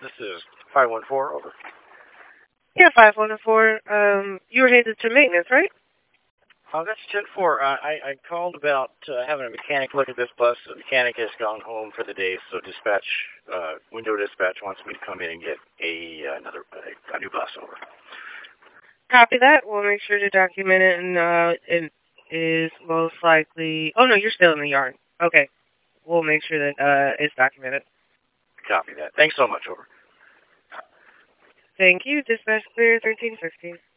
This is 514, over. Yeah, 514. You were headed to maintenance, right? That's 10-4. I called about having a mechanic look at this bus. The mechanic has gone home for the day, so dispatch, window dispatch wants me to come in and get a new bus, over. Copy that. We'll make sure to document it, and it is most likely... Oh, no, you're still in the yard. Okay. We'll make sure that it's documented. Copy that. Thanks so much, over. Thank you. Dispatch clear 1315.